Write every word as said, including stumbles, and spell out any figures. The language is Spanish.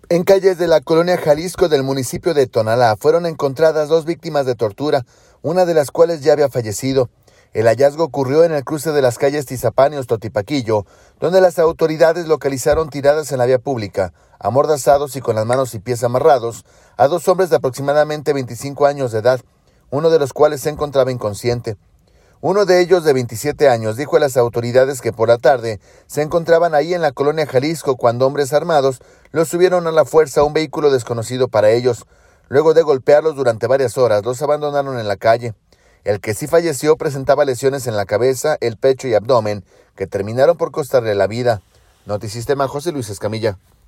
En calles de la colonia Jalisco del municipio de Tonalá fueron encontradas dos víctimas de tortura, una de las cuales ya había fallecido. El hallazgo ocurrió en el cruce de las calles Tizapán y Ostotipaquillo, donde las autoridades localizaron tiradas en la vía pública, amordazados y con las manos y pies amarrados, a dos hombres de aproximadamente veinticinco años de edad, uno de los cuales se encontraba inconsciente. Uno de ellos, de veintisiete años, dijo a las autoridades que por la tarde se encontraban ahí en la colonia Jalisco cuando hombres armados los subieron a la fuerza a un vehículo desconocido para ellos. Luego de golpearlos durante varias horas, los abandonaron en la calle. El que sí falleció presentaba lesiones en la cabeza, el pecho y abdomen que terminaron por costarle la vida. Notisistema, José Luis Escamilla.